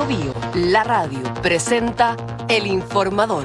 Bio Bio, la radio, presenta El Informador.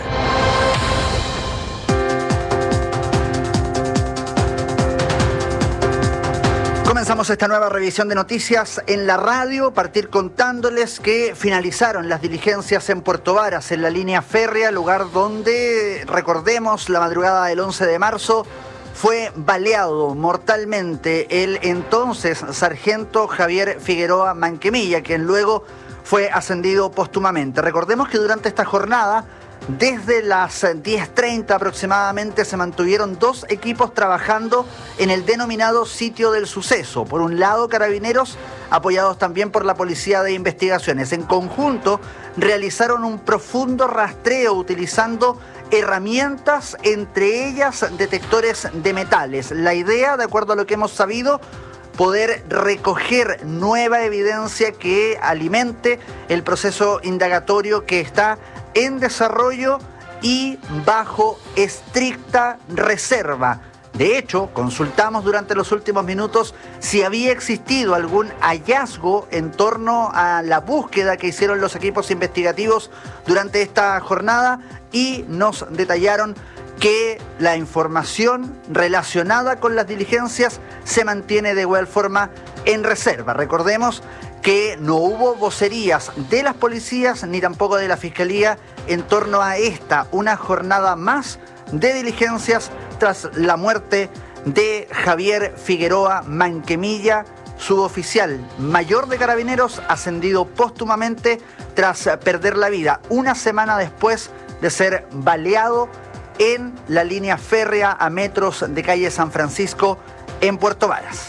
Comenzamos esta nueva revisión de noticias en la radio, partir contándoles que finalizaron las diligencias en Puerto Varas, en la línea férrea, lugar donde, recordemos, la madrugada del 11 de marzo fue baleado mortalmente el entonces sargento Javier Figueroa Manquemilla, quien luego fue ascendido póstumamente. Recordemos que durante esta jornada, desde las 10:30 aproximadamente, se mantuvieron dos equipos trabajando en el denominado sitio del suceso. Por un lado, carabineros, apoyados también por la Policía de Investigaciones. En conjunto, realizaron un profundo rastreo utilizando herramientas, entre ellas detectores de metales. La idea, de acuerdo a lo que hemos sabido, poder recoger nueva evidencia que alimente el proceso indagatorio que está en desarrollo y bajo estricta reserva. De hecho, consultamos durante los últimos minutos si había existido algún hallazgo en torno a la búsqueda que hicieron los equipos investigativos durante esta jornada y nos detallaron que la información relacionada con las diligencias se mantiene de igual forma en reserva. Recordemos que no hubo vocerías de las policías ni tampoco de la Fiscalía en torno a esta, una jornada más de diligencias tras la muerte de Javier Figueroa Manquemilla, suboficial mayor de Carabineros, ascendido póstumamente tras perder la vida una semana después de ser baleado en la línea férrea a metros de calle San Francisco en Puerto Varas.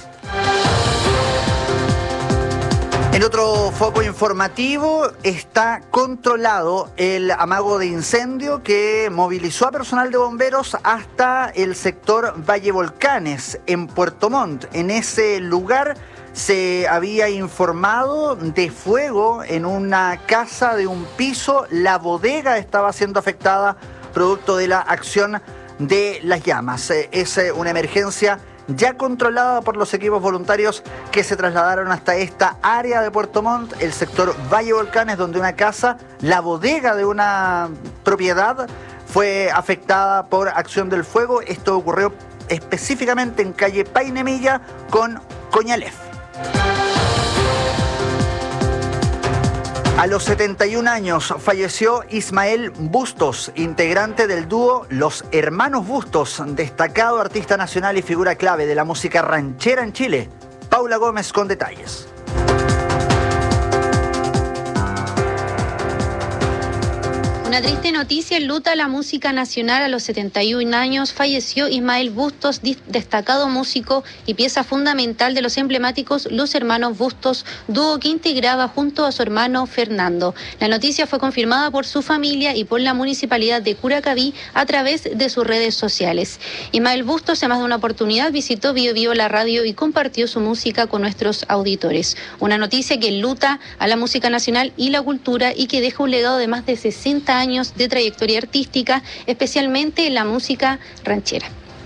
En otro foco informativo, está controlado el amago de incendio que movilizó a personal de bomberos hasta el sector Valle Volcanes en Puerto Montt. En ese lugar se había informado de fuego en una casa de un piso. La bodega estaba siendo afectada producto de la acción de las llamas. Es una emergencia ya controlada por los equipos voluntarios que se trasladaron hasta esta área de Puerto Montt, el sector Valle Volcanes, donde una casa, la bodega de una propiedad, fue afectada por acción del fuego. Esto ocurrió específicamente en calle Painemilla con Coñalef. A los 71 años falleció Ismael Bustos, integrante del dúo Los Hermanos Bustos, destacado artista nacional y figura clave de la música ranchera en Chile. Paula Gómez con detalles. Una triste noticia enluta la música nacional. A los 71 años falleció Ismael Bustos, destacado músico y pieza fundamental de los emblemáticos Los Hermanos Bustos, dúo que integraba junto a su hermano Fernando. La noticia fue confirmada por su familia y por la municipalidad de Curacaví a través de sus redes sociales. Ismael Bustos, en más de una oportunidad, visitó Bio Bio la radio y compartió su música con nuestros auditores. Una noticia que enluta a la música nacional y la cultura y que deja un legado de más de 60 años de trayectoria artística, especialmente en la música ranchera.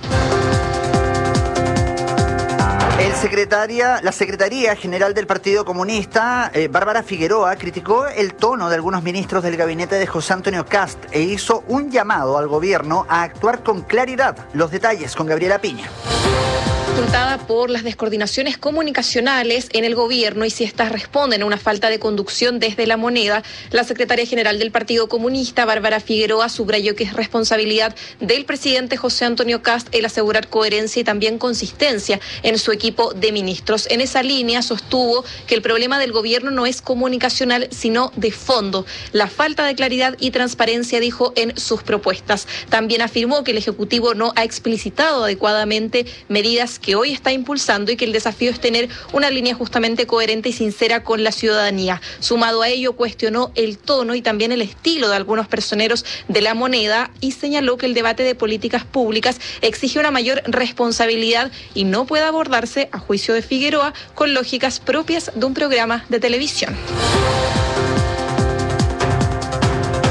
La Secretaría General del Partido Comunista, Bárbara Figueroa, criticó el tono de algunos ministros del gabinete de José Antonio Kast e hizo un llamado al gobierno a actuar con claridad. Los detalles con Gabriela Piña. Consultada por las descoordinaciones comunicacionales en el gobierno y si estas responden a una falta de conducción desde la moneda, la secretaria general del Partido Comunista, Bárbara Figueroa, subrayó que es responsabilidad del presidente José Antonio Kast el asegurar coherencia y también consistencia en su equipo de ministros. En esa línea sostuvo que el problema del gobierno no es comunicacional, sino de fondo. La falta de claridad y transparencia, dijo, en sus propuestas. También afirmó que el Ejecutivo no ha explicitado adecuadamente medidas que hoy está impulsando y que el desafío es tener una línea justamente coherente y sincera con la ciudadanía. Sumado a ello, cuestionó el tono y también el estilo de algunos personeros de la moneda y señaló que el debate de políticas públicas exige una mayor responsabilidad y no puede abordarse, a juicio de Figueroa, con lógicas propias de un programa de televisión.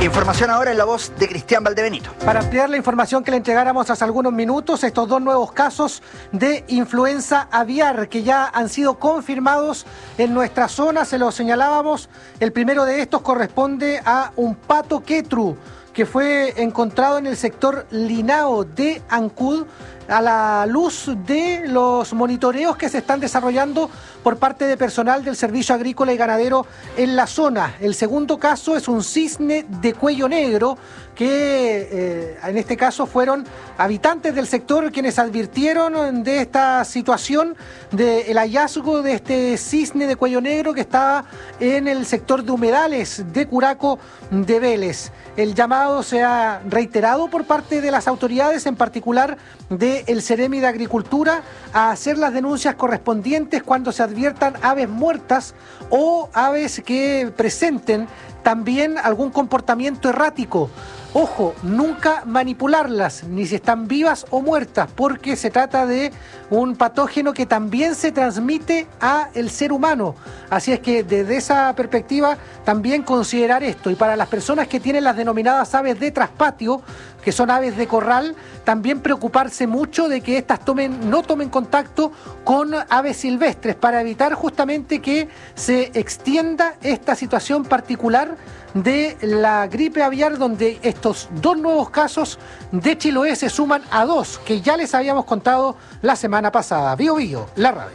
Información ahora en la voz de Cristian Valdebenito. Para ampliar la información que le entregáramos hace algunos minutos, estos 2 nuevos casos de influenza aviar que ya han sido confirmados en nuestra zona, se lo señalábamos. El primero de estos corresponde a un pato quetru que fue encontrado en el sector Linao de Ancud, a la luz de los monitoreos que se están desarrollando por parte de personal del Servicio Agrícola y Ganadero en la zona. El segundo caso es un cisne de cuello negro que en este caso fueron habitantes del sector quienes advirtieron de esta situación, del hallazgo de este cisne de cuello negro que estaba en el sector de humedales de Curaco de Vélez. El llamado se ha reiterado por parte de las autoridades, en particular del Ceremi de Agricultura, a hacer las denuncias correspondientes cuando se adviertan aves muertas o aves que presenten también algún comportamiento errático. Ojo, nunca manipularlas, ni si están vivas o muertas, porque se trata de un patógeno que también se transmite a el ser humano. Así es que desde esa perspectiva también considerar esto. Y para las personas que tienen las denominadas aves de traspatio, que son aves de corral, también preocuparse mucho de que éstas no tomen contacto con aves silvestres para evitar justamente que se extienda esta situación particular de la gripe aviar, donde estos 2 nuevos casos de Chiloé se suman a 2 que ya les habíamos contado la semana pasada. Bio Bio, la radio.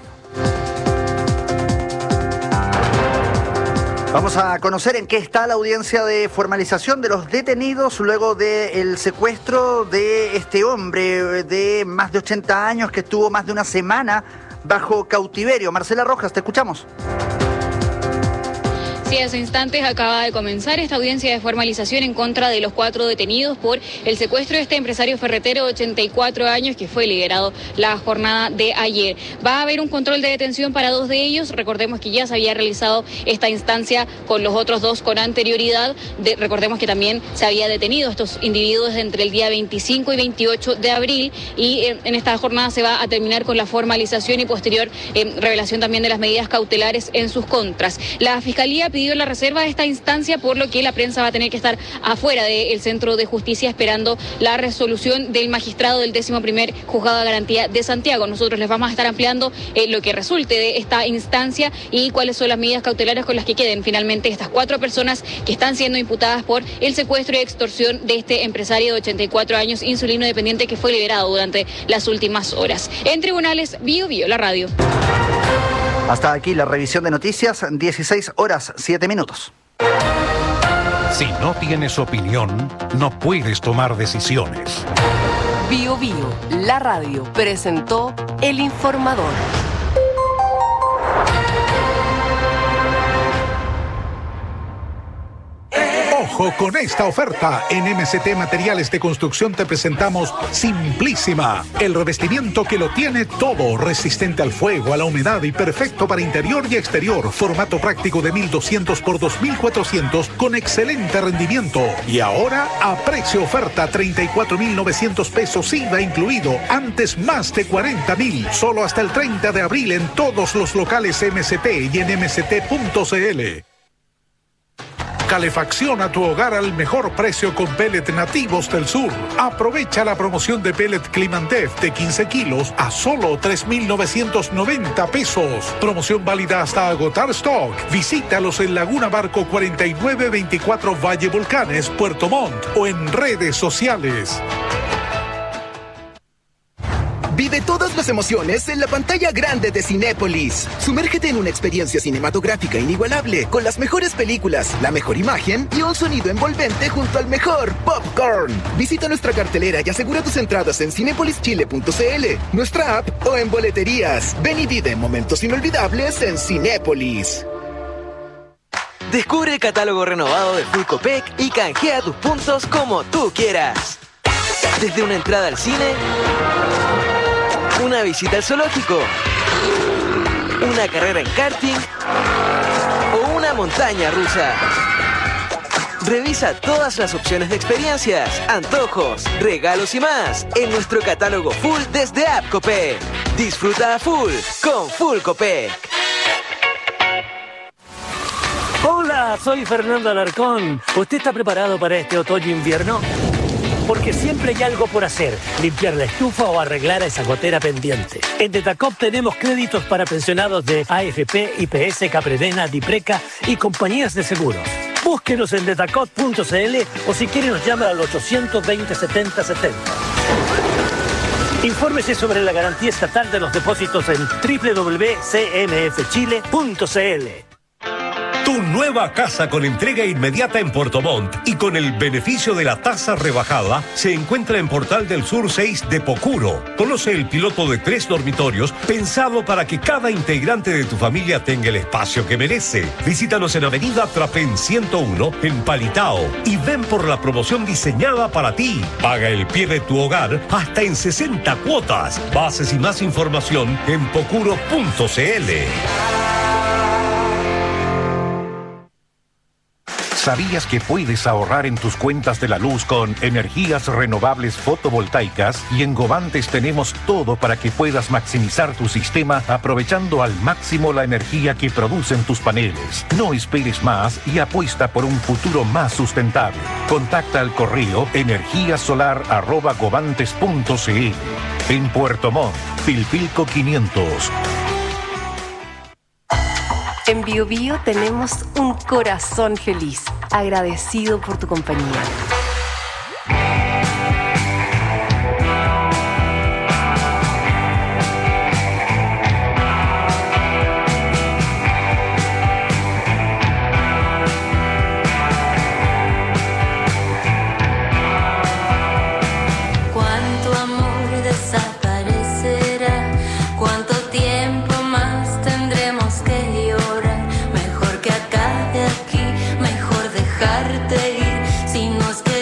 Vamos a conocer en qué está la audiencia de formalización de los detenidos luego del secuestro de este hombre de más de 80 años que estuvo más de una semana bajo cautiverio. Marcela Rojas, te escuchamos. Sí, hace instantes acaba de comenzar esta audiencia de formalización en contra de los 4 detenidos por el secuestro de este empresario ferretero de 84 años que fue liberado la jornada de ayer. Va a haber un control de detención para 2 de ellos. Recordemos que ya se había realizado esta instancia con los otros 2 con anterioridad. Recordemos que también se había detenido a estos individuos entre el día 25 y 28 de abril y en esta jornada se va a terminar con la formalización y posterior revelación también de las medidas cautelares en sus contras. La Fiscalía pidió la reserva de esta instancia, por lo que la prensa va a tener que estar afuera del Centro de Justicia esperando la resolución del magistrado del 11º Juzgado de Garantía de Santiago. Nosotros les vamos a estar ampliando lo que resulte de esta instancia y cuáles son las medidas cautelares con las que queden finalmente estas 4 personas que están siendo imputadas por el secuestro y extorsión de este empresario de 84 años insulino dependiente que fue liberado durante las últimas horas. En tribunales, Bio Bio, la radio. Hasta aquí la revisión de noticias, 16 horas, 7 minutos. Si no tienes opinión, no puedes tomar decisiones. Bio Bio, la radio, presentó El Informador. Ojo con esta oferta. En MCT Materiales de Construcción te presentamos Simplísima, el revestimiento que lo tiene todo, resistente al fuego, a la humedad y perfecto para interior y exterior. Formato práctico de 1200 por 2400 con excelente rendimiento. Y ahora a precio oferta, 34.900 pesos IVA incluido. Antes más de 40.000. Solo hasta el 30 de abril en todos los locales MCT y en mct.cl. Calefacción a tu hogar al mejor precio con pellet nativos del sur. Aprovecha la promoción de pellet Climantef de 15 kilos a solo 3.990 pesos. Promoción válida hasta agotar stock. Visítalos en Laguna Barco 4924 Valle Volcanes, Puerto Montt o en redes sociales. Vive todas las emociones en la pantalla grande de Cinépolis. Sumérgete en una experiencia cinematográfica inigualable con las mejores películas, la mejor imagen y un sonido envolvente junto al mejor popcorn. Visita nuestra cartelera y asegura tus entradas en cinepolischile.cl, nuestra app o en boleterías. Ven y vive momentos inolvidables en Cinépolis. Descubre el catálogo renovado de Full Copec y canjea tus puntos como tú quieras. Desde una entrada al cine, una visita al zoológico, una carrera en karting o una montaña rusa. Revisa todas las opciones de experiencias, antojos, regalos y más en nuestro catálogo full desde App Copec. Disfruta a full con Full Copec. Hola Hola, soy Fernando Alarcón. ¿Usted está preparado para este otoño-invierno? Porque siempre hay algo por hacer, limpiar la estufa o arreglar a esa gotera pendiente. En Detacop tenemos créditos para pensionados de AFP, IPS, Capredena, Dipreca y compañías de seguros. Búsquenos en detacop.cl o si quiere nos llama al 820 70 70. Infórmese sobre la garantía estatal de los depósitos en www.cmfchile.cl. Tu nueva casa con entrega inmediata en Puerto Montt y con el beneficio de la tasa rebajada se encuentra en Portal del Sur 6 de Pocuro. Conoce el piloto de 3 dormitorios pensado para que cada integrante de tu familia tenga el espacio que merece. Visítanos en Avenida Trapén 101 en Palitao y ven por la promoción diseñada para ti. Paga el pie de tu hogar hasta en 60 cuotas. Bases y más información en pocuro.cl. ¿Sabías que puedes ahorrar en tus cuentas de la luz con energías renovables fotovoltaicas? Y en Govantes tenemos todo para que puedas maximizar tu sistema aprovechando al máximo la energía que producen tus paneles. No esperes más y apuesta por un futuro más sustentable. Contacta al correo energiasolar@govantes.cl. En Puerto Montt, Pilpilco 500. En BioBio tenemos un corazón feliz, agradecido por tu compañía. Cuánto amor desaparecerá, cuánto tiempo más tendremos que llorar. Mejor que acabe aquí, mejor dejarte ir. Si nos quedamos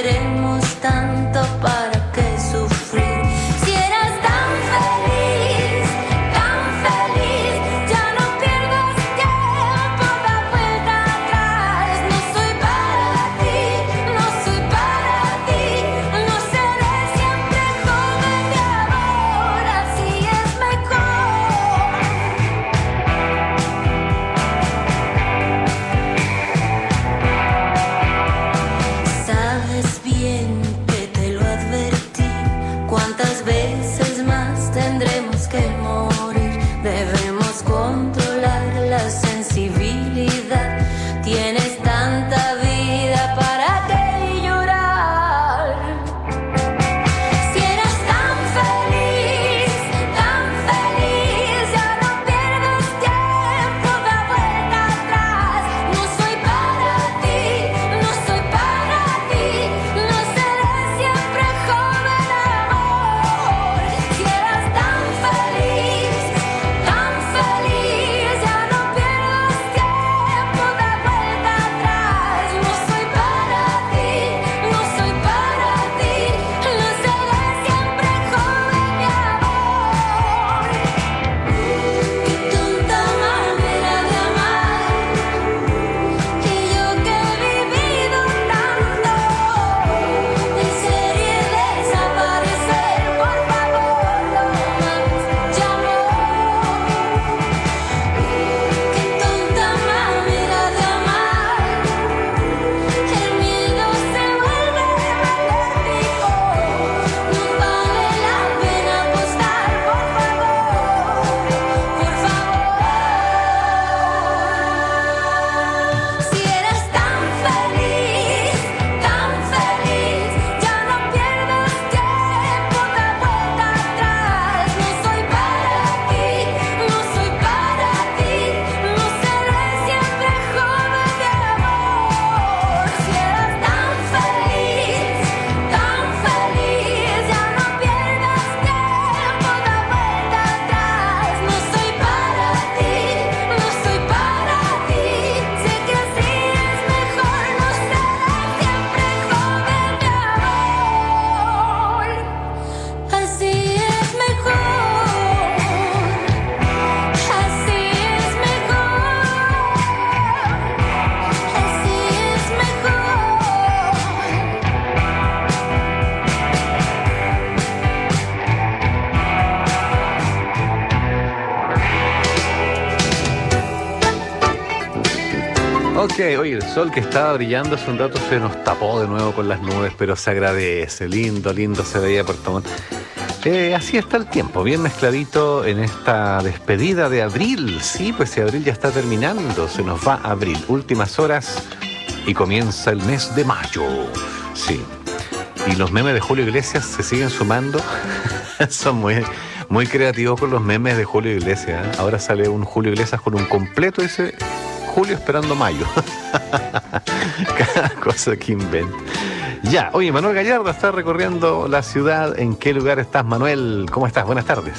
qué? Oye, el sol que estaba brillando hace un rato se nos tapó de nuevo con las nubes, pero se agradece. Lindo se veía Puerto Montt. Así está el tiempo, bien mezcladito en esta despedida de abril. Sí, pues si abril ya está terminando, se nos va abril. Últimas horas y comienza el mes de mayo. Sí. Y los memes de Julio Iglesias se siguen sumando. Son muy creativos con los memes de Julio Iglesias, ¿eh? Ahora sale un Julio Iglesias con un completo y dice Julio esperando mayo. Cada cosa que inventa. Ya, oye, Manuel Gallardo está recorriendo la ciudad. ¿En qué lugar estás, Manuel? ¿Cómo estás? Buenas tardes.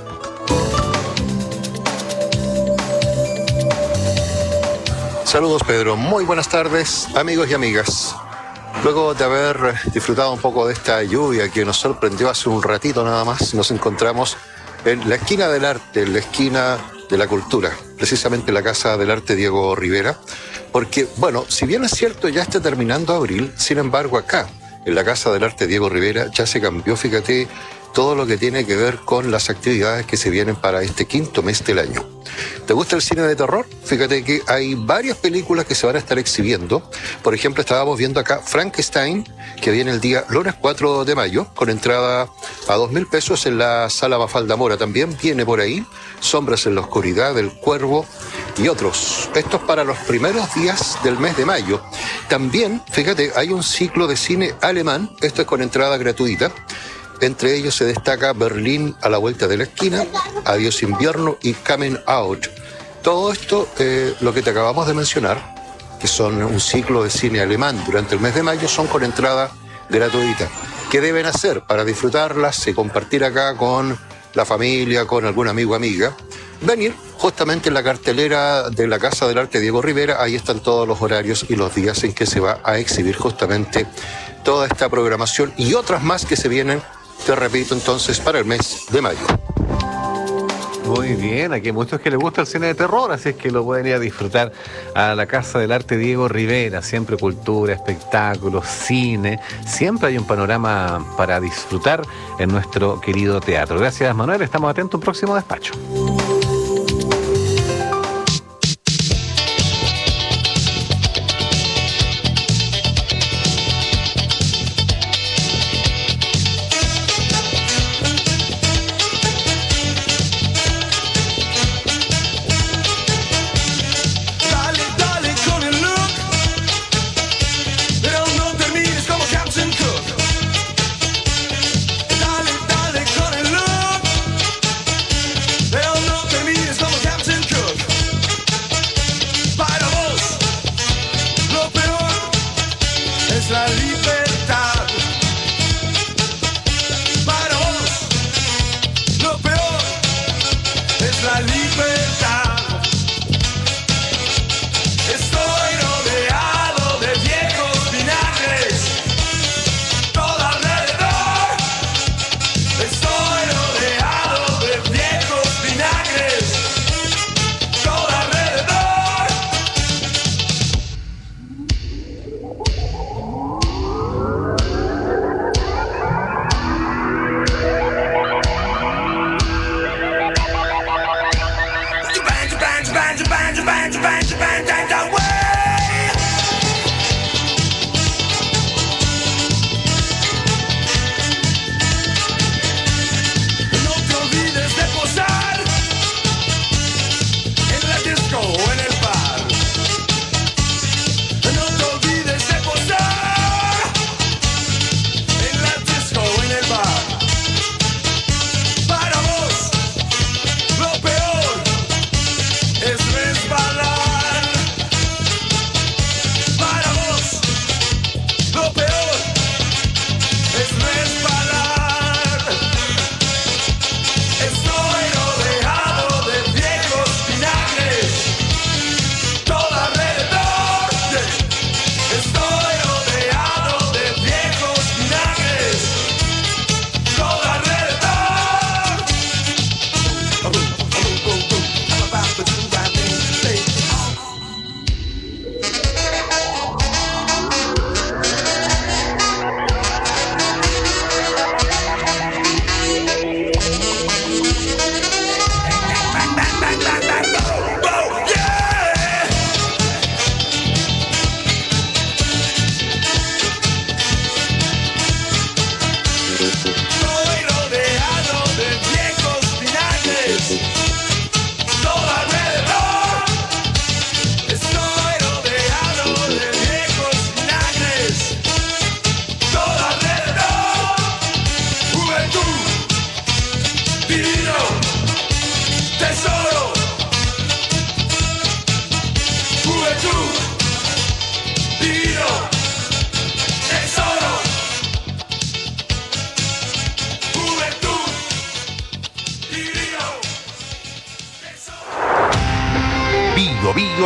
Saludos, Pedro. Muy buenas tardes, amigos y amigas. Luego de haber disfrutado un poco de esta lluvia que nos sorprendió hace un ratito nada más, nos encontramos en la esquina del arte, en la esquina de la cultura, precisamente la Casa del Arte Diego Rivera, porque, bueno, si bien es cierto, ya está terminando abril, sin embargo acá, en la Casa del Arte Diego Rivera, ya se cambió, fíjate, todo lo que tiene que ver con las actividades que se vienen para este quinto mes del año. ¿Te gusta el cine de terror? Fíjate que hay varias películas que se van a estar exhibiendo. Por ejemplo, estábamos viendo acá Frankenstein, que viene el día lunes 4 de mayo, con entrada a 2.000 pesos en la Sala Mafalda Mora. También viene por ahí Sombras en la Oscuridad, El Cuervo y otros. Esto es para los primeros días del mes de mayo. También, fíjate, hay un ciclo de cine alemán, esto es con entrada gratuita. Entre ellos se destaca Berlín a la vuelta de la esquina, Adiós Invierno y Coming Out. Todo esto, lo que te acabamos de mencionar, que son un ciclo de cine alemán durante el mes de mayo, son con entrada gratuita. ¿Qué deben hacer para disfrutarlas y compartir acá con la familia, con algún amigo o amiga? Venir justamente en la cartelera de la Casa del Arte Diego Rivera, ahí están todos los horarios y los días en que se va a exhibir justamente toda esta programación y otras más que se vienen, te repito entonces, para el mes de mayo. Muy bien, aquí hay muchos que les gusta el cine de terror, así es que lo pueden ir a disfrutar a la Casa del Arte Diego Rivera. Siempre cultura, espectáculos, cine, siempre hay un panorama para disfrutar en nuestro querido teatro. Gracias, Manuel, estamos atentos a un próximo despacho.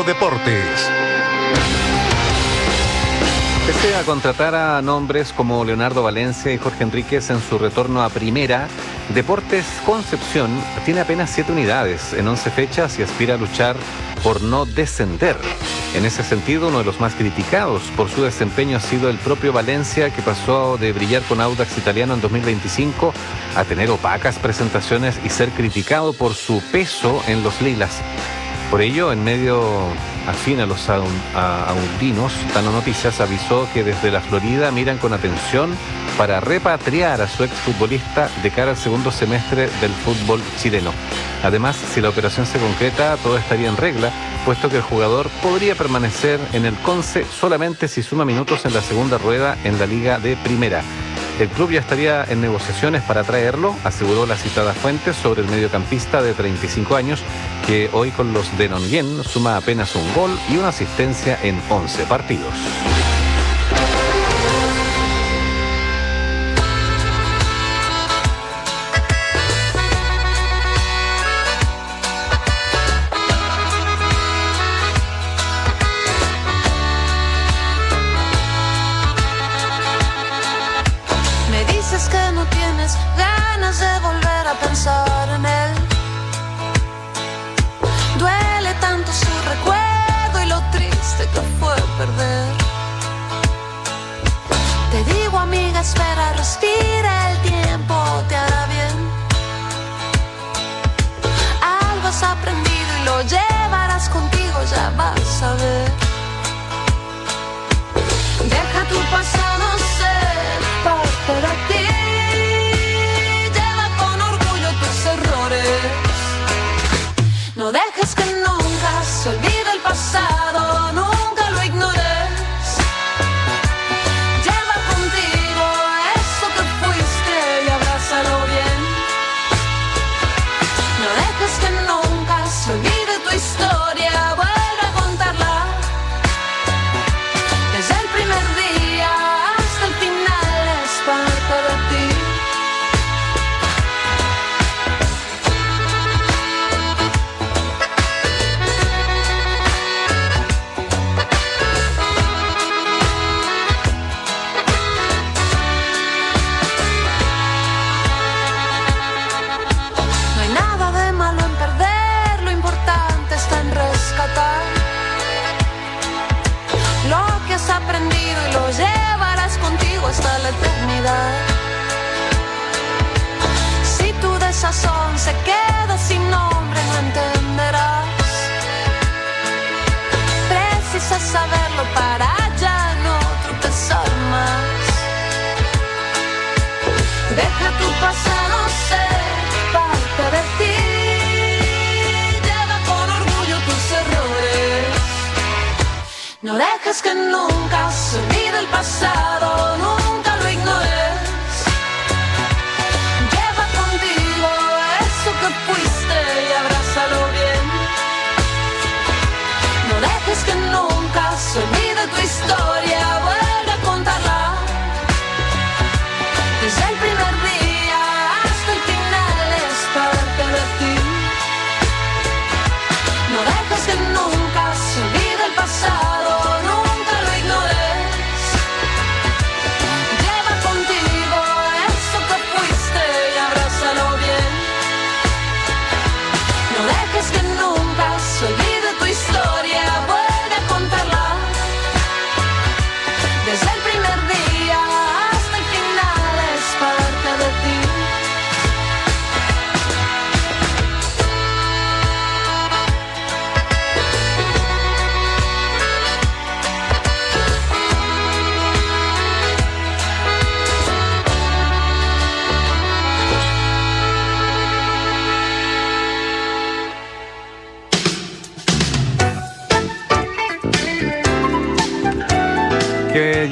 Mundo Deportes. Pese a contratar a nombres como Leonardo Valencia y Jorge Enríquez en su retorno a primera, Deportes Concepción tiene apenas 7 unidades en 11 fechas y aspira a luchar por no descender. En ese sentido, uno de los más criticados por su desempeño ha sido el propio Valencia, que pasó de brillar con Audax Italiano en 2025 a tener opacas presentaciones y ser criticado por su peso en los lilas. Por ello, en medio afín a los aundinos, Tano Noticias avisó que desde la Florida miran con atención para repatriar a su exfutbolista de cara al segundo semestre del fútbol chileno. Además, si la operación se concreta, todo estaría en regla, puesto que el jugador podría permanecer en el Conce solamente si suma minutos en la segunda rueda en la Liga de Primera. El club ya estaría en negociaciones para traerlo, aseguró la citada fuente sobre el mediocampista de 35 años, que hoy con los de Nonguén suma apenas un gol y una asistencia en 11 partidos. Pensar en él, duele tanto su recuerdo y lo triste que fue perder. Te digo, amiga, espera, respira, el tiempo te hará bien. Algo has aprendido y lo llevarás contigo, ya vas a ver. Deja tu pasado ser parte de ti. No dejes que nunca se olvide el pasado, nunca lo ignores. Lleva contigo eso que fuiste y abrázalo bien. No dejes que nunca se olvide tu historia, vuelve a contarla. Desde el primer día hasta el final es parte de ti. Lo que has aprendido y lo llevarás contigo hasta la eternidad. Si tu desazón se queda sin nombre, no entenderás. Precisas saberlo para ya no tropezar más. Deja tu pasado ser parte de ti. No dejes que nunca se olvide el pasado, nunca lo ignores. Lleva contigo eso que fuiste y abrázalo bien. No dejes que nunca se olvide tu historia, vuelve a contarla. Desde el primer día hasta el final es parte de ti. No dejes que nunca se olvide el pasado, nunca lo ignores.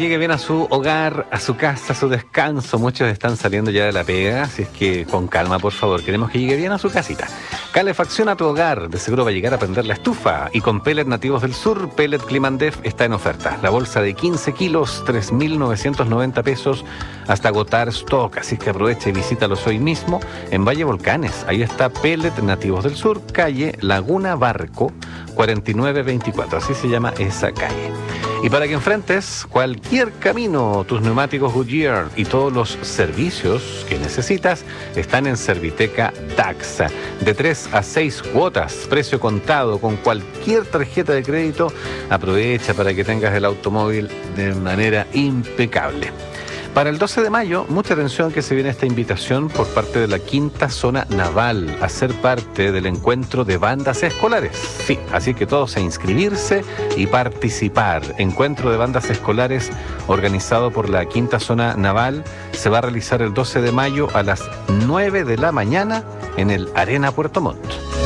llegue bien a su hogar, a su casa, a su descanso. Muchos están saliendo ya de la pega, así es que con calma, por favor. Queremos que llegue bien a su casita. Calefacción a tu hogar. De seguro va a llegar a prender la estufa. Y con pellet Nativos del Sur, pellet Climandef está en oferta. La bolsa de 15 kilos, 3.990 pesos hasta agotar stock. Así que aprovecha y visítalos hoy mismo en Valle Volcanes. Ahí está pellet Nativos del Sur, calle Laguna Barco, 4924. Así se llama esa calle. Y para que enfrentes cualquier camino, tus neumáticos Goodyear y todos los servicios que necesitas están en Serviteca Daxa. De 3 a 6 cuotas, precio contado con cualquier tarjeta de crédito. Aprovecha para que tengas el automóvil de manera impecable. Para el 12 de mayo, mucha atención que se viene esta invitación por parte de la Quinta Zona Naval a ser parte del encuentro de bandas escolares. Sí, así que todos a inscribirse y participar. Encuentro de bandas escolares organizado por la Quinta Zona Naval se va a realizar el 12 de mayo a las 9 de la mañana en el Arena Puerto Montt.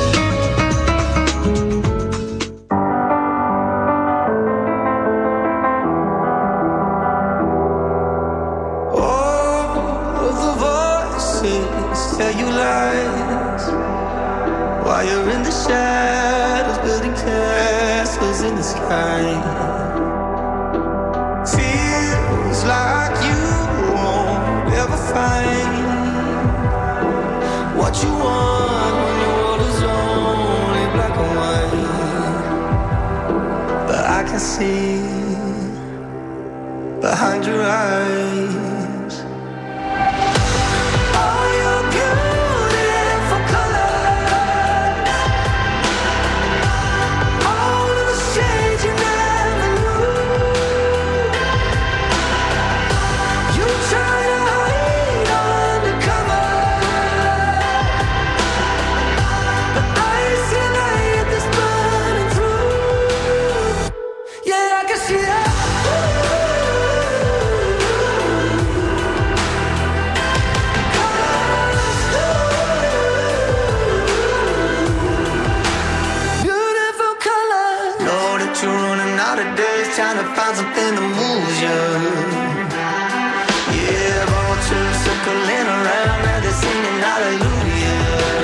Tell you lies while you're in the shadows, building castles in the sky. Feels like you won't ever find what you want when your world is only black and white. But I can see behind your eyes. Trying to find something that moves you. Yeah, vultures circling around and they're singing hallelujah.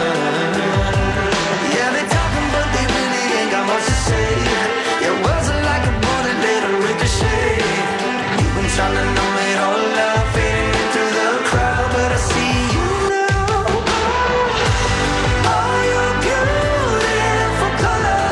Yeah, they talking but they really ain't got much to say. Your words are like a bullet, let a ricochet. You've been trying to numb it all up, fading into the crowd, but I see you now. All your beautiful colors.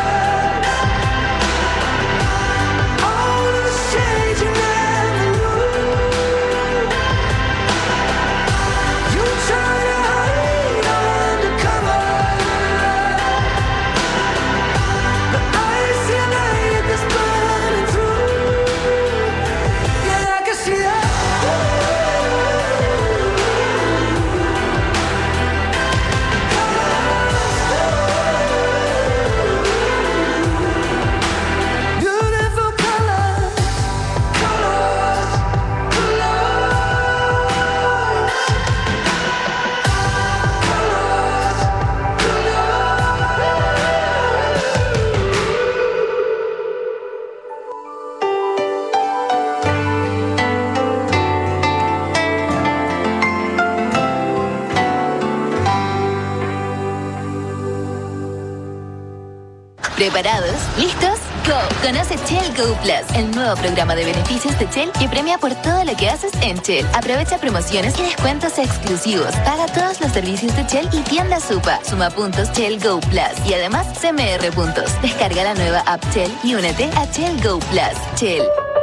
¿Preparados? ¿Listos? ¡Go! Conoce Shell Go Plus, el nuevo programa de beneficios de Shell que premia por todo lo que haces en Shell. Aprovecha promociones y descuentos exclusivos. Paga todos los servicios de Shell y tienda Supa. Suma puntos Shell Go Plus y además CMR puntos. Descarga la nueva app Shell y únete a Shell Go Plus. Shell.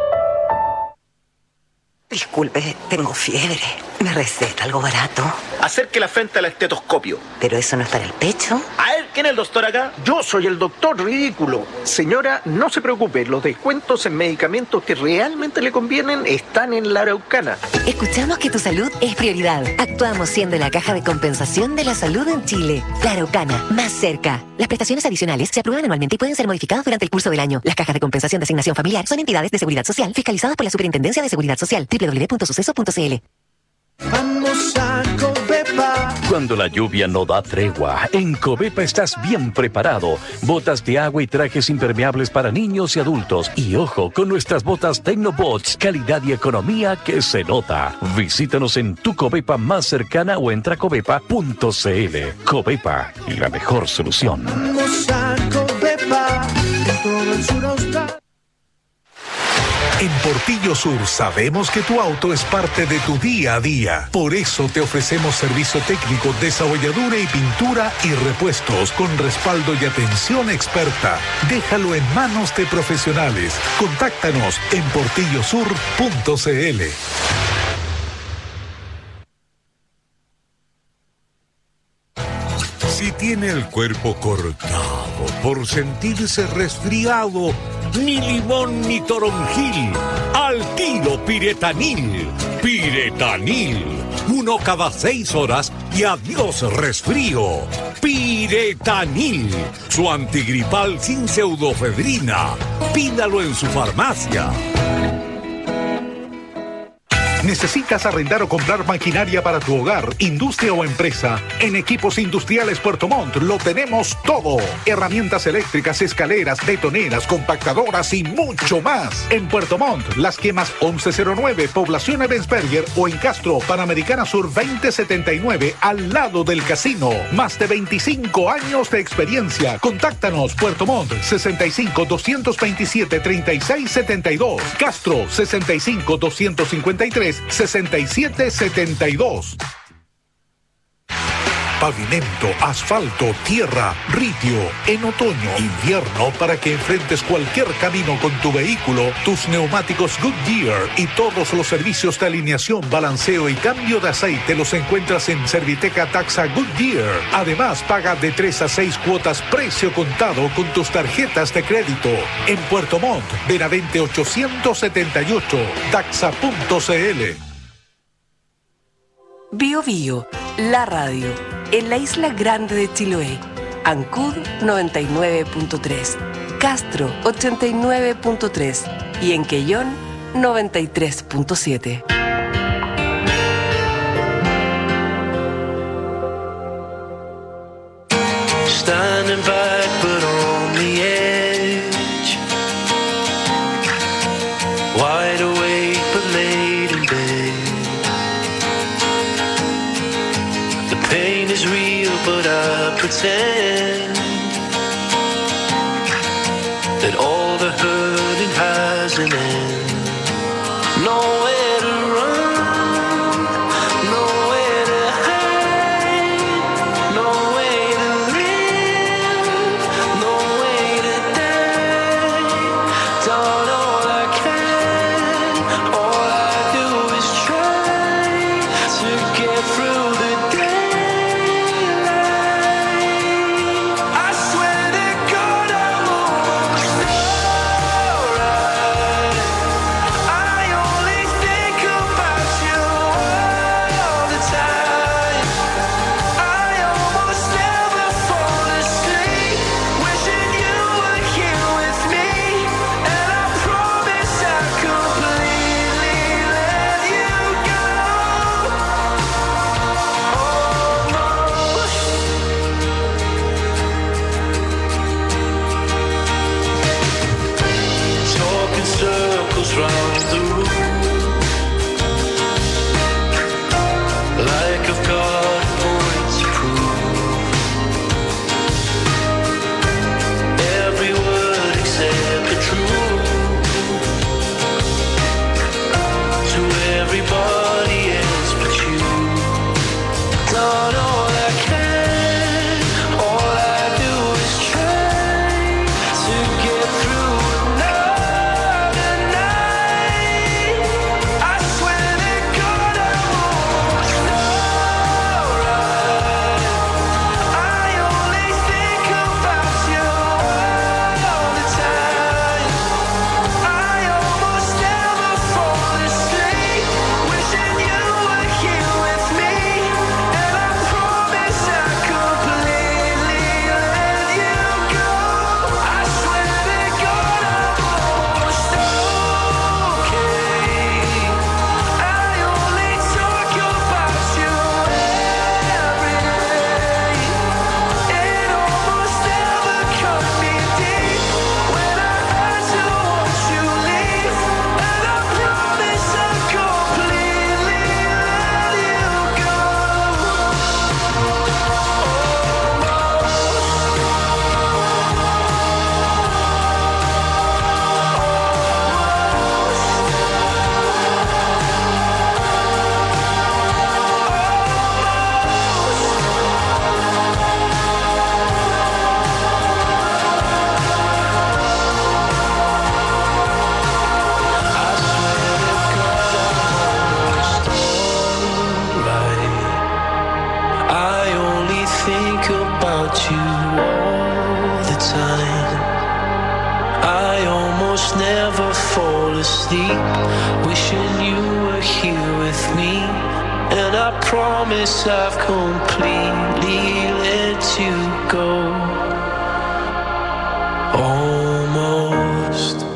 Disculpe, tengo fiebre. ¿Me receta algo barato? Acerque la frente al estetoscopio. ¿Pero eso no es para el pecho? A ver, ¿quién es el doctor acá? Yo soy el doctor ridículo. Señora, no se preocupe, los descuentos en medicamentos que realmente le convienen están en la Araucana. Escuchamos que tu salud es prioridad. Actuamos siendo la caja de compensación de la salud en Chile. La Araucana, más cerca. Las prestaciones adicionales se aprueban anualmente y pueden ser modificadas durante el curso del año. Las cajas de compensación de asignación familiar son entidades de seguridad social fiscalizadas por la Superintendencia de Seguridad Social. www.suceso.cl. Vamos a Covepa. Cuando la lluvia no da tregua, en Covepa estás bien preparado. Botas de agua y trajes impermeables para niños y adultos. Y ojo, con nuestras botas Tecnobots, calidad y economía que se nota. Visítanos en tu Covepa más cercana o entra a covepa.cl. Covepa, la mejor solución. Vamos a Covepa, en todo el sur austral. En Portillo Sur sabemos que tu auto es parte de tu día a día. Por eso te ofrecemos servicio técnico, desabolladura y pintura y repuestos con respaldo y atención experta. Déjalo en manos de profesionales. Contáctanos en portillosur.cl. Si tiene el cuerpo cortado por sentirse resfriado, ni limón ni toronjil, al tiro Piretanil. Piretanil, 1 cada 6 horas y adiós resfrío. Piretanil, su antigripal sin pseudofedrina. Pídalo en su farmacia. ¿Necesitas arrendar o comprar maquinaria para tu hogar, industria o empresa? En Equipos Industriales Puerto Montt lo tenemos todo. Herramientas eléctricas, escaleras, betoneras, compactadoras y mucho más. En Puerto Montt, Las Quemas 1109, Población Ebensberger o en Castro, Panamericana Sur 2079, al lado del casino. Más de 25 años de experiencia. Contáctanos Puerto Montt 65 227 3672. Castro 65 253 6772. Pavimento, asfalto, tierra, ritio. En otoño, invierno, para que enfrentes cualquier camino con tu vehículo, tus neumáticos Goodyear y todos los servicios de alineación, balanceo y cambio de aceite los encuentras en Serviteca Taxa Goodyear. Además, paga de 3 a 6 cuotas precio contado con tus tarjetas de crédito. En Puerto Montt, Benavente 878, taxa.cl. Bio Bio, la radio, en la isla grande de Chiloé. Ancud 99.3, Castro 89.3 y en Quellón 93.7. Standing back but on the edge, wide awake but late in bed. The pain is real but I pretend that all the hurting has an end. Nowhere to run, nowhere to hide, no way to live, no way to die. Done all I can, all I do is try to get through the daylight. I swear to God I'm almost alright. I only think about you all the time. I almost never fall asleep, wishing you were here with me. And I promise I'll completely let you go. Talking circles round the room, like I've got a point to prove. Every word except the truth to everybody else but you. Done all I can, all I do is try to get through another night. I swear to God I'm almost alright. I only think about you all the time. I almost never fall asleep, wishing you sleep, wishing you were here with me. And I promise I've completely let you go. Almost.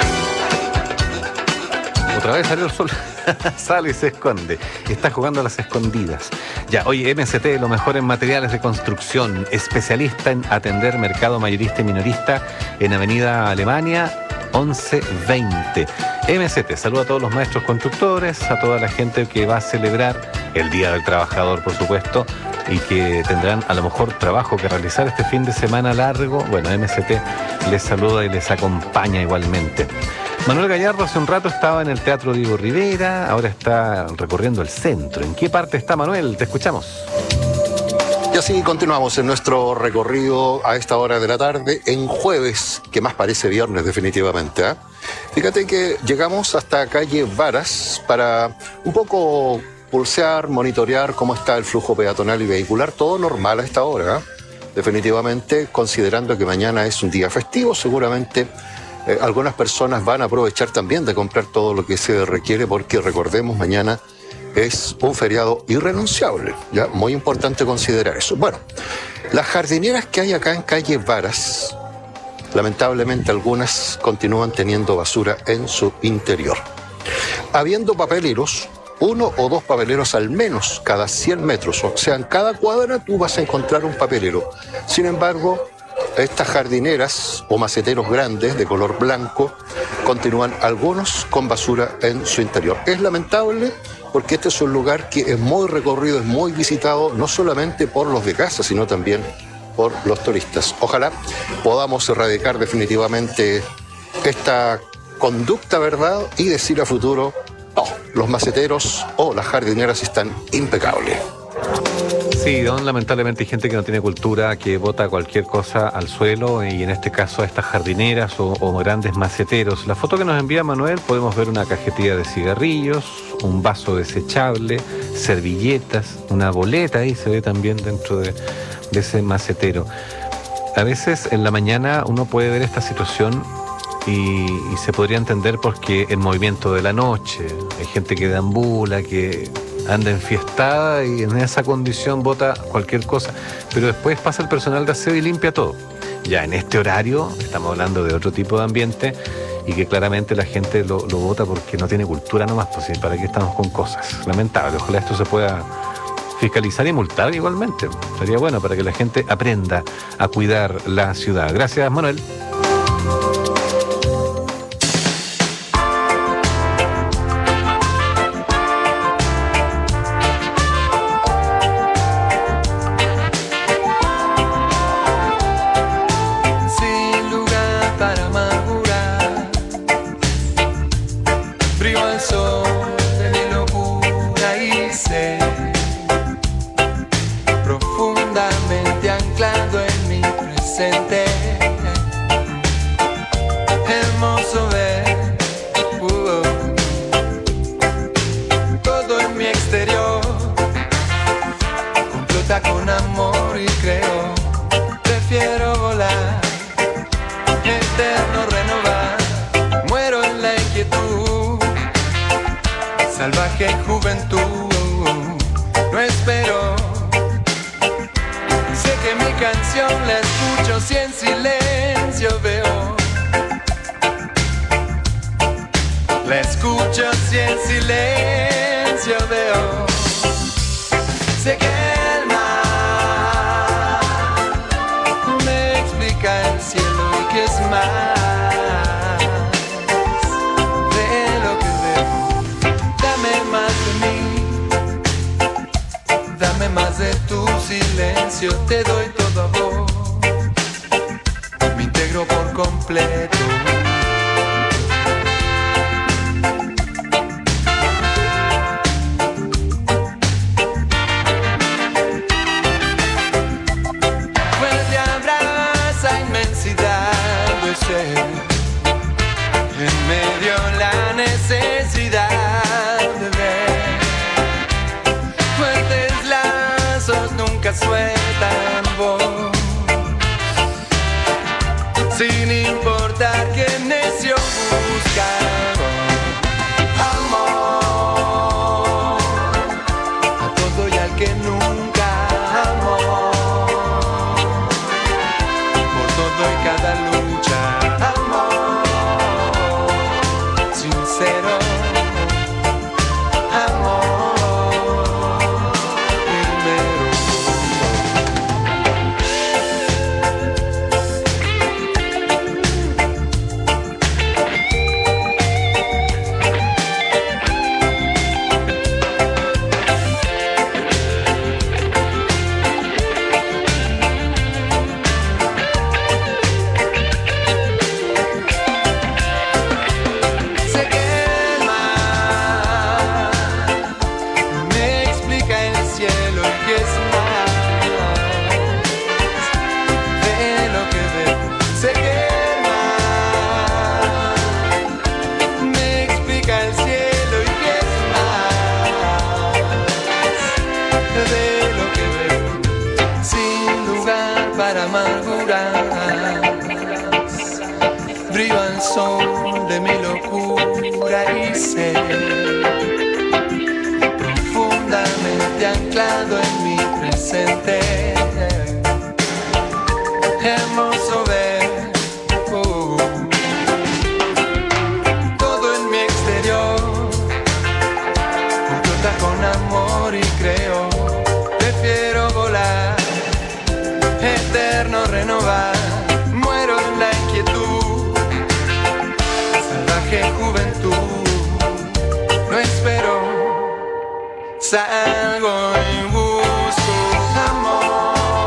Otra vez salió el sol. Sale y se esconde. Está jugando a las escondidas. Ya, oye, MST, lo mejor en materiales de construcción. Especialista en atender mercado mayorista y minorista en Avenida Alemania 1120. MST, saluda a todos los maestros constructores, a toda la gente que va a celebrar el Día del Trabajador, por supuesto, y que tendrán a lo mejor trabajo que realizar este fin de semana largo. Bueno, MST les saluda y les acompaña igualmente. Manuel Gallardo hace un rato estaba en el Teatro Diego Rivera, ahora está recorriendo el centro. ¿En qué parte está, Manuel? Te escuchamos. Y así continuamos en nuestro recorrido a esta hora de la tarde, en jueves, que más parece viernes definitivamente, ¿eh? Fíjate que llegamos hasta calle Varas para un poco pulsear, monitorear cómo está el flujo peatonal y vehicular, todo normal a esta hora, ¿eh? Definitivamente, considerando que mañana es un día festivo, seguramente algunas personas van a aprovechar también de comprar todo lo que se requiere, porque recordemos, mañana es un feriado irrenunciable, ¿ya? Muy importante considerar eso. Bueno, las jardineras que hay acá en calle Varas, lamentablemente algunas continúan teniendo basura en su interior. Habiendo papeleros, 1 o 2 papeleros al menos cada 100 metros, o sea, en cada cuadra tú vas a encontrar un papelero. Sin embargo, estas jardineras o maceteros grandes de color blanco continúan algunos con basura en su interior. Es lamentable porque este es un lugar que es muy recorrido, es muy visitado, no solamente por los de casa, sino también por los turistas. Ojalá podamos erradicar definitivamente esta conducta, ¿verdad? Y decir a futuro, no, los maceteros o las jardineras están impecables. Sí, lamentablemente hay gente que no tiene cultura, que bota cualquier cosa al suelo, y en este caso a estas jardineras o grandes maceteros. La foto que nos envía Manuel, podemos ver una cajetilla de cigarrillos, un vaso desechable, servilletas, una boleta ahí se ve también dentro de ese macetero. A veces en la mañana uno puede ver esta situación y se podría entender porque el movimiento de la noche, hay gente que deambula, que anda enfiestada y en esa condición bota cualquier cosa, pero después pasa el personal de aseo y limpia todo. Ya en este horario estamos hablando de otro tipo de ambiente y que claramente la gente lo bota porque no tiene cultura nomás, pues para qué estamos con cosas. Lamentable, ojalá esto se pueda fiscalizar y multar igualmente. Sería bueno para que la gente aprenda a cuidar la ciudad. Gracias, Manuel. Salvaje juventud, no espero. Sé que mi canción la escucho si en silencio veo. La escucho si en silencio veo. Sé que el mar me explica el cielo y que es más. Más de tu silencio, te doy todo a vos, me integro por completo. Fuerte abraza inmensidad de ser, en medio la necesidad de ver. Nunca sueltan voz, sin importar que necio busca. de lo que veo, sin lugar para amargurar. Brillo al sol de mi locura y sé, profundamente anclado en mi presente. Hermoso ver todo en mi exterior, flota con amor y creo. Prefiero volar, eterno renovar. Muero en la inquietud, salvaje juventud. No espero, salgo y busco amor.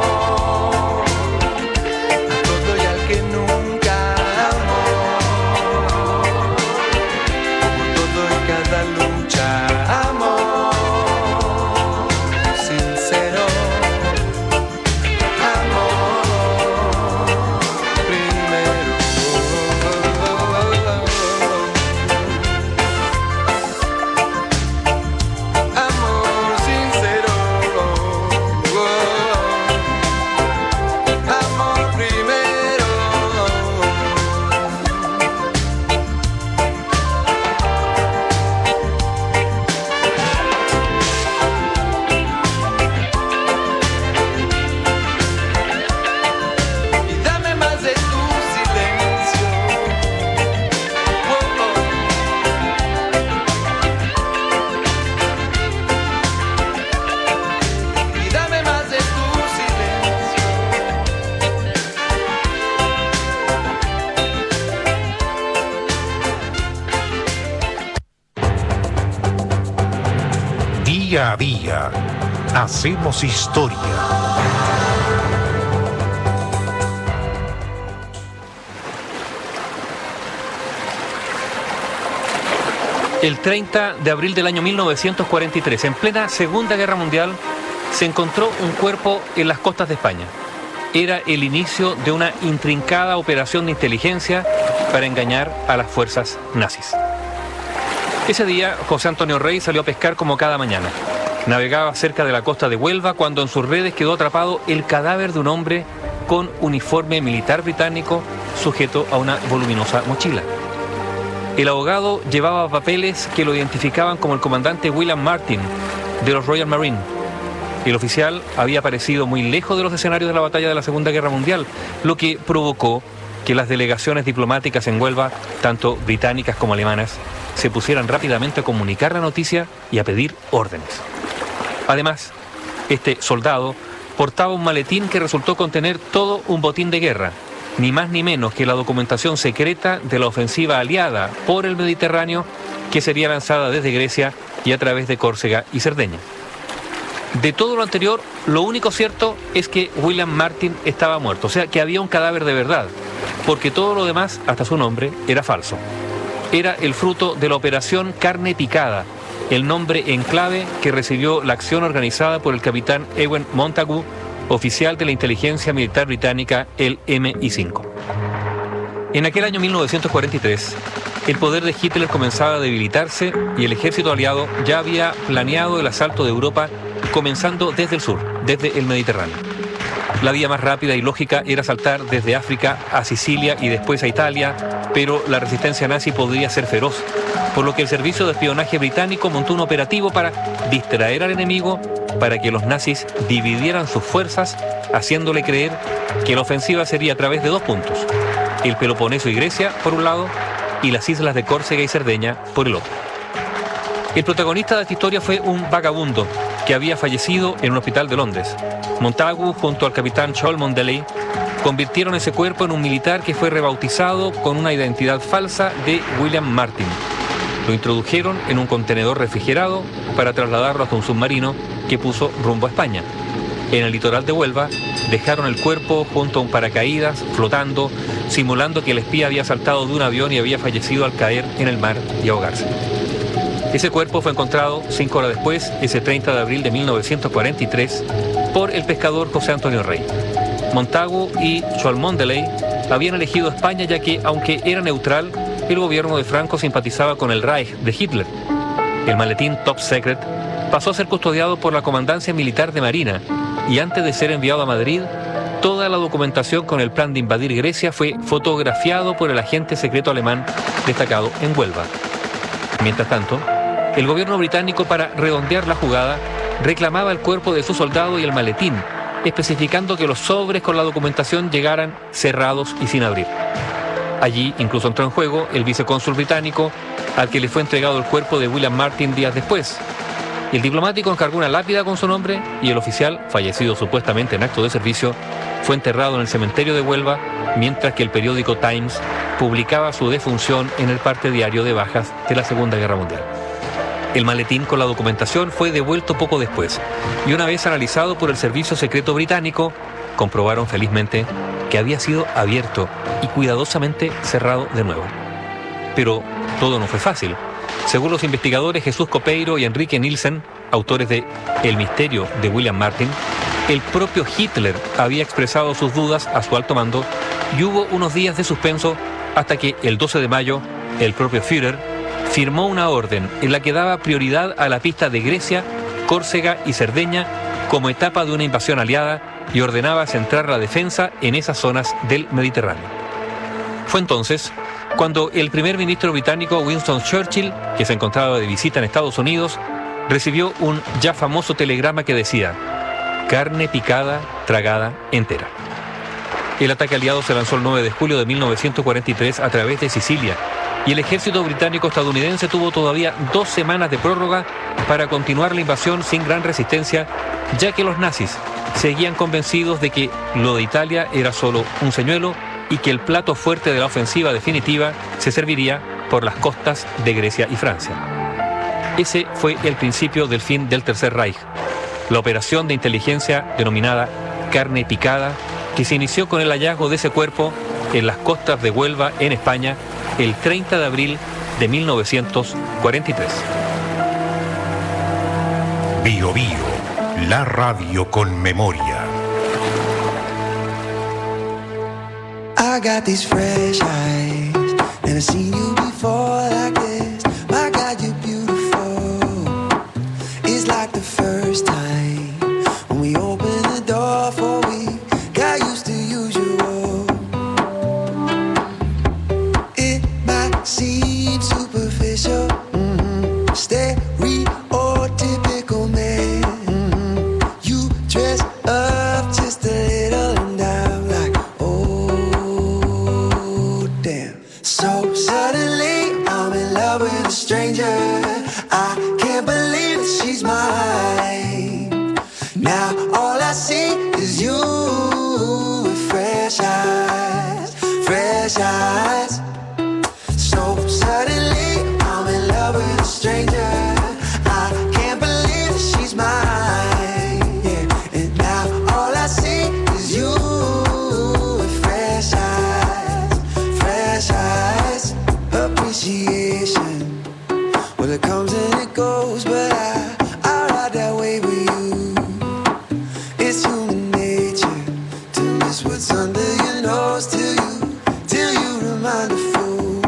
Día a día, hacemos historia. El 30 de abril del año 1943, en plena Segunda Guerra Mundial, se encontró un cuerpo en las costas de España. Era el inicio de una intrincada operación de inteligencia para engañar a las fuerzas nazis. Ese día, José Antonio Rey salió a pescar como cada mañana. Navegaba cerca de la costa de Huelva cuando en sus redes quedó atrapado el cadáver de un hombre con uniforme militar británico sujeto a una voluminosa mochila. El abogado llevaba papeles que lo identificaban como el comandante William Martin de los Royal Marines. El oficial había aparecido muy lejos de los escenarios de la batalla de la Segunda Guerra Mundial, lo que provocó que las delegaciones diplomáticas en Huelva, tanto británicas como alemanas, se pusieran rápidamente a comunicar la noticia y a pedir órdenes. Además, este soldado portaba un maletín que resultó contener todo un botín de guerra, ni más ni menos que la documentación secreta de la ofensiva aliada por el Mediterráneo que sería lanzada desde Grecia y a través de Córcega y Cerdeña. De todo lo anterior, lo único cierto es que William Martin estaba muerto, o sea que había un cadáver de verdad, porque todo lo demás, hasta su nombre, era falso. Era el fruto de la operación Carne Picada, el nombre en clave que recibió la acción organizada por el capitán Ewen Montagu, oficial de la inteligencia militar británica, el MI5. En aquel año 1943, el poder de Hitler comenzaba a debilitarse y el ejército aliado ya había planeado el asalto de Europa comenzando desde el sur, desde el Mediterráneo. La vía más rápida y lógica era saltar desde África a Sicilia y después a Italia, pero la resistencia nazi podría ser feroz, por lo que el servicio de espionaje británico montó un operativo para distraer al enemigo, para que los nazis dividieran sus fuerzas, haciéndole creer que la ofensiva sería a través de dos puntos: el Peloponeso y Grecia, por un lado, y las islas de Córcega y Cerdeña, por el otro. El protagonista de esta historia fue un vagabundo que había fallecido en un hospital de Londres. Montagu, junto al capitán Cholmondeley, convirtieron ese cuerpo en un militar que fue rebautizado con una identidad falsa de William Martin. Lo introdujeron en un contenedor refrigerado para trasladarlo hasta un submarino que puso rumbo a España. En el litoral de Huelva dejaron el cuerpo junto a un paracaídas flotando, simulando que el espía había saltado de un avión y había fallecido al caer en el mar y ahogarse. Ese cuerpo fue encontrado 5 horas después, ese 30 de abril de 1943, por el pescador José Antonio Rey. Montagu y Cholmondeley habían elegido España ya que, aunque era neutral, el gobierno de Franco simpatizaba con el Reich de Hitler. El maletín Top Secret pasó a ser custodiado por la Comandancia Militar de Marina y antes de ser enviado a Madrid, toda la documentación con el plan de invadir Grecia fue fotografiado por el agente secreto alemán destacado en Huelva. Mientras tanto, el gobierno británico, para redondear la jugada, reclamaba el cuerpo de su soldado y el maletín, especificando que los sobres con la documentación llegaran cerrados y sin abrir. Allí incluso entró en juego el vicecónsul británico, al que le fue entregado el cuerpo de William Martin días después. El diplomático encargó una lápida con su nombre y el oficial, fallecido supuestamente en acto de servicio, fue enterrado en el cementerio de Huelva, mientras que el periódico Times publicaba su defunción en el parte diario de bajas de la Segunda Guerra Mundial. El maletín con la documentación fue devuelto poco después, y una vez analizado por el Servicio Secreto Británico, comprobaron felizmente que había sido abierto y cuidadosamente cerrado de nuevo. Pero todo no fue fácil. Según los investigadores Jesús Copeiro y Enrique Nielsen, autores de El misterio de William Martin, el propio Hitler había expresado sus dudas a su alto mando y hubo unos días de suspenso hasta que el 12 de mayo el propio Führer firmó una orden en la que daba prioridad a la pista de Grecia, Córcega y Cerdeña como etapa de una invasión aliada y ordenaba centrar la defensa en esas zonas del Mediterráneo. Fue entonces cuando el primer ministro británico Winston Churchill, que se encontraba de visita en Estados Unidos, recibió un ya famoso telegrama que decía: carne picada, tragada entera. El ataque aliado se lanzó el 9 de julio de 1943 a través de Sicilia, y el ejército británico-estadounidense tuvo todavía 2 semanas de prórroga para continuar la invasión sin gran resistencia, ya que los nazis seguían convencidos de que lo de Italia era solo un señuelo y que el plato fuerte de la ofensiva definitiva se serviría por las costas de Grecia y Francia. Ese fue el principio del fin del Tercer Reich, la operación de inteligencia denominada Carne Picada, que se inició con el hallazgo de ese cuerpo en las costas de Huelva, en España, el 30 de abril de 1943. Bio Bio, la radio con memoria. I got these fresh eyes, never seen you before like this. My God, you're beautiful. It's like the first time when we opened the door for we got used to usual. It might seem superficial, stereotypical man. You dress up just a little and I'm like, oh damn. So suddenly I'm in love with a stranger. I can't believe that she's mine. Now all I see is you with fresh eyes, fresh eyes. So suddenly I'm in love with a stranger. I can't believe that she's mine. Yeah, and now all I see is you with fresh eyes, fresh eyes. Appreciation, well it comes and it goes, but I ride that wave with you. It's human nature to miss what's under your nose till you remind a fool.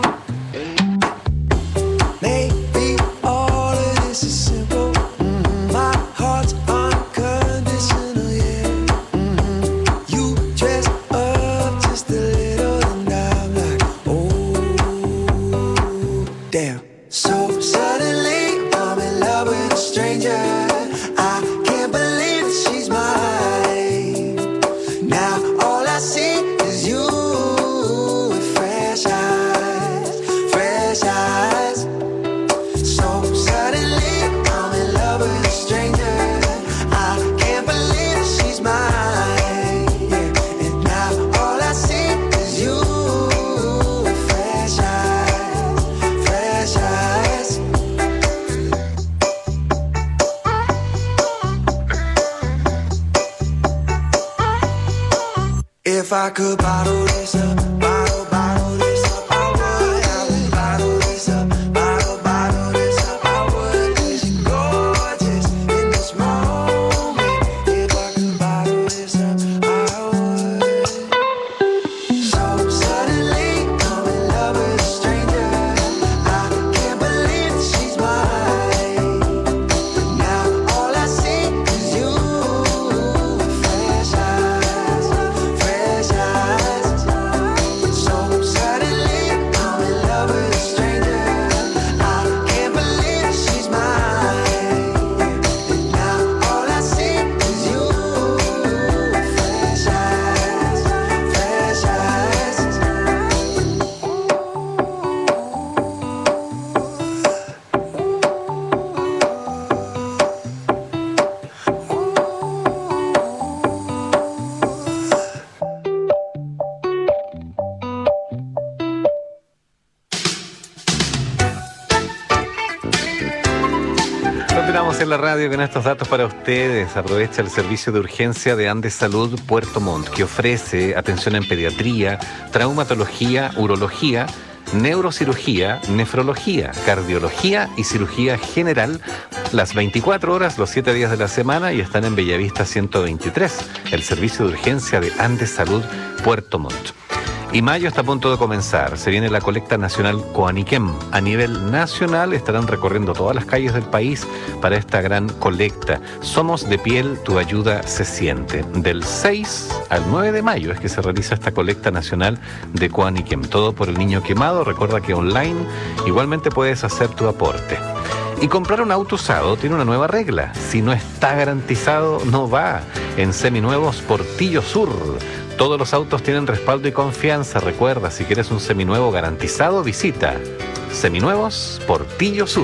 Maybe all of this is simple. My heart's unconditional, yeah. You dress up just a little and I'm like, oh damn. So suddenly I'm in love with a stranger. I can't believe that she's mine. Now all I see is you with fresh eyes, fresh eyes. So suddenly I'm in love with a stranger. I can't believe that she's mine. Yeah, and now all I see is you with fresh eyes, fresh eyes. If I could bottle this up, bottle this up, I would. I would bottle this up, bottle this up, I would. 'Cause you're gorgeous in this moment. If I could bottle this up, I would. So suddenly I'm in love with a stranger. I can't believe that she's mine. Continuamos en la radio con estos datos para ustedes. Aprovecha el servicio de urgencia de Andes Salud Puerto Montt, que ofrece atención en pediatría, traumatología, urología, neurocirugía, nefrología, cardiología y cirugía general las 24 horas, los 7 días de la semana, y están en Bellavista 123, el servicio de urgencia de Andes Salud Puerto Montt. Y mayo está a punto de comenzar. Se viene la colecta nacional Coaniquem. A nivel nacional estarán recorriendo todas las calles del país para esta gran colecta. Somos de piel, tu ayuda se siente. Del 6 al 9 de mayo es que se realiza esta colecta nacional de Coaniquem. Todo por el niño quemado. Recuerda que online igualmente puedes hacer tu aporte. Y comprar un auto usado tiene una nueva regla. Si no está garantizado, no va. En Seminuevos Portillo Sur. Todos los autos tienen respaldo y confianza. Recuerda, si quieres un seminuevo garantizado, visita Seminuevos Portillo Sur.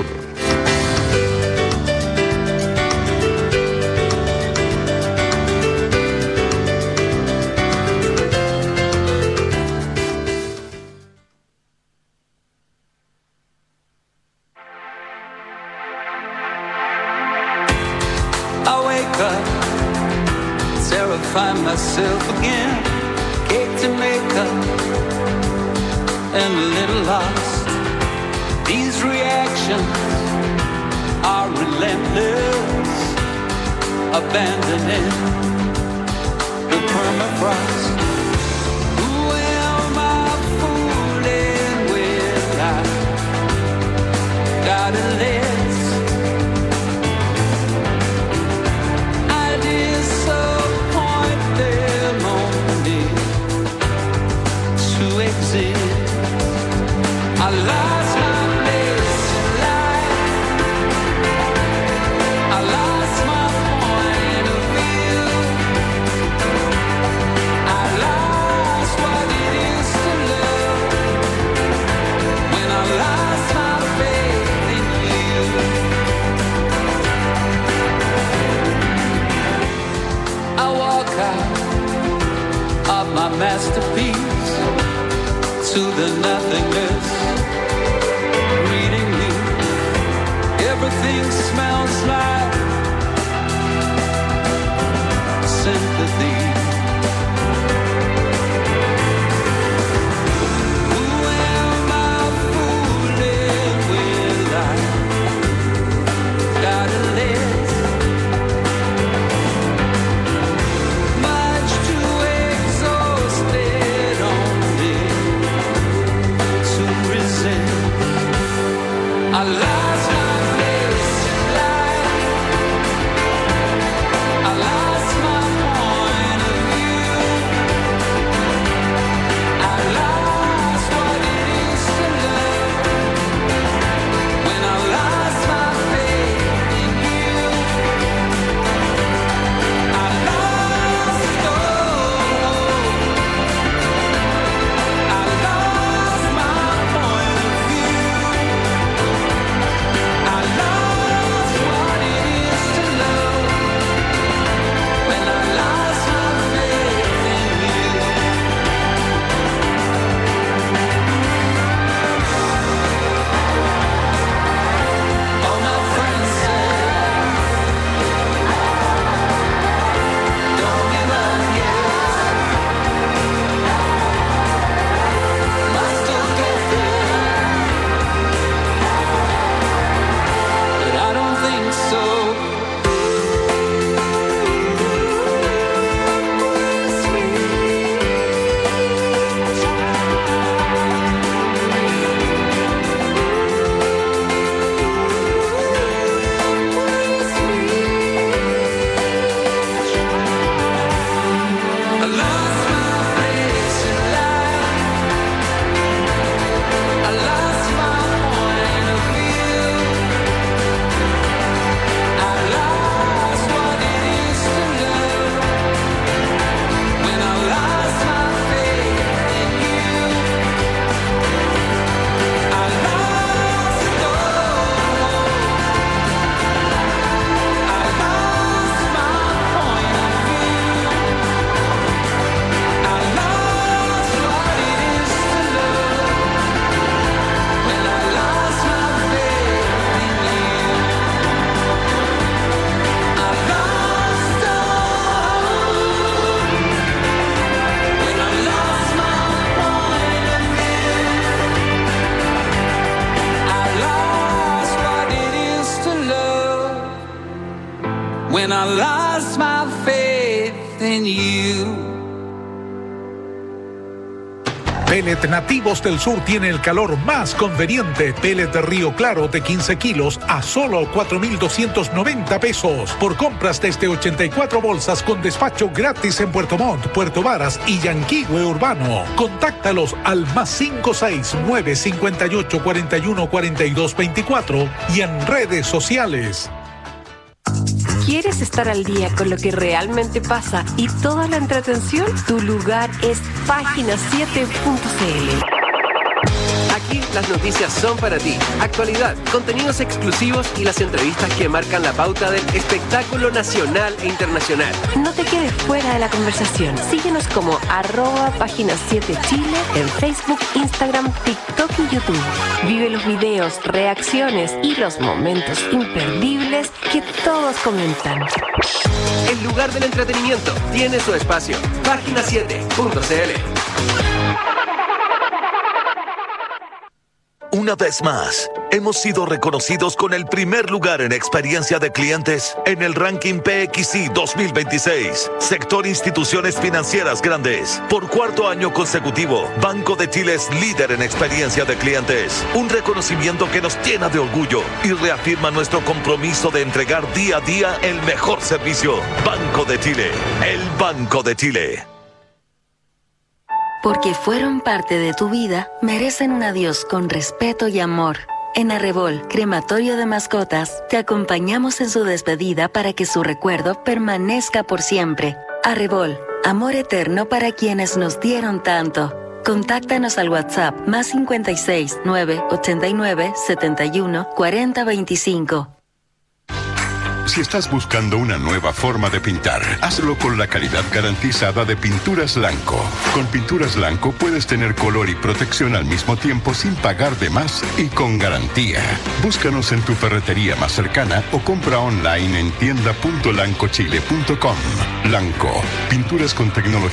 I wake up, terrify myself again. Cake to make up, and a little lost. These reactions are relentless, abandoning the permafrost. Who am I fooling with? I gotta let I lost my place in life. I lost my point of view. I lost what it is to love when I lost my faith in you. I walk out of my masterpiece to the nothingness, reading you. Everything smells like sympathy. Who am I fooling with? I gotta let much too exhausted only to resent. I lost my place in life. I lost my point of when I lost my faith in you. Pellet Nativos del Sur tiene el calor más conveniente. Pellet de Río Claro de 15 kilos a solo 4,290 pesos. Por compras desde 84 bolsas con despacho gratis en Puerto Montt, Puerto Varas y Yanquihue Urbano. Contáctalos al +569 58 41 42 24 y en redes sociales. ¿Quieres estar al día con lo que realmente pasa y toda la entretención? Tu lugar es página7.cl. Aquí las noticias son para ti. Actualidad, contenidos exclusivos y las entrevistas que marcan la pauta del espectáculo nacional e internacional. No te quedes fuera de la conversación. Síguenos como @página7chile en Facebook, Instagram, TikTok y YouTube. Vive los videos, reacciones y los momentos imperdibles que todos comentan. El lugar del entretenimiento tiene su espacio. Página7.cl. Una vez más, hemos sido reconocidos con el primer lugar en experiencia de clientes en el ranking PXI 2026. Sector Instituciones Financieras Grandes. Por cuarto año consecutivo, Banco de Chile es líder en experiencia de clientes. Un reconocimiento que nos llena de orgullo y reafirma nuestro compromiso de entregar día a día el mejor servicio. Banco de Chile, el Banco de Chile. Porque fueron parte de tu vida, merecen un adiós con respeto y amor. En Arrebol, Crematorio de Mascotas, te acompañamos en su despedida para que su recuerdo permanezca por siempre. Arrebol, amor eterno para quienes nos dieron tanto. Contáctanos al WhatsApp +56 989 71 40 25. Si estás buscando una nueva forma de pintar, hazlo con la calidad garantizada de Pinturas Lanco. Con Pinturas Lanco puedes tener color y protección al mismo tiempo sin pagar de más y con garantía. Búscanos en tu ferretería más cercana o compra online en tienda.lancochile.com. Lanco, pinturas con tecnología